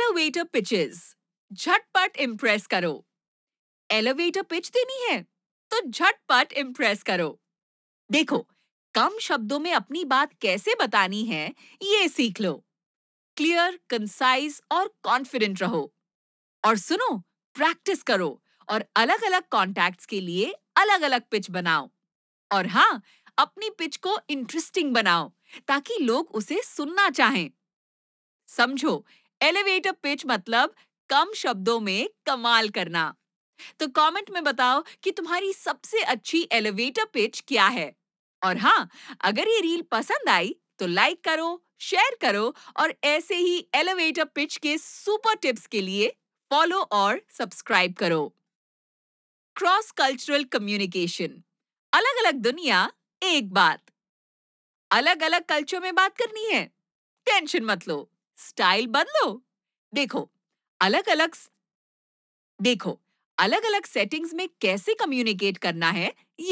Elevator pitches, झटपट impress करो। Elevator pitch देनी है तो झटपट इम्प्रेस करो। देखो, कम शब्दों में अपनी बात कैसे बतानी है, ये सीख लो। क्लियर, कंसाइज और कॉन्फिडेंट रहो। और सुनो, प्रैक्टिस करो और अलग-अलग कॉन्टैक्ट्स के लिए अलग-अलग पिच बनाओ। और हाँ, अपनी पिच को इंटरेस्टिंग बनाओ ताकि लोग उसे सुनना चाहें। समझो, एलिवेटर पिच मतलब कम शब्दों में कमाल करना। तो कमेंट में बताओ कि तुम्हारी सबसे अच्छी एलिवेटर पिच क्या है। और हाँ, अगर ये रील पसंद आई तो लाइक करो, शेयर करो और ऐसे ही एलिवेटर पिच के सुपर टिप्स के लिए फॉलो और सब्सक्राइब करो। क्रॉस कल्चरल कम्युनिकेशन, अलग-अलग दुनिया, एक बात। अलग-अलग कल्चर में बात करनी है? टेंशन मत लो, स्टाइल बदलो। देखो, अलग-अलग देखो, अलग-अलग सेटिंग्स में कैसे कम्युनिकेट करना है,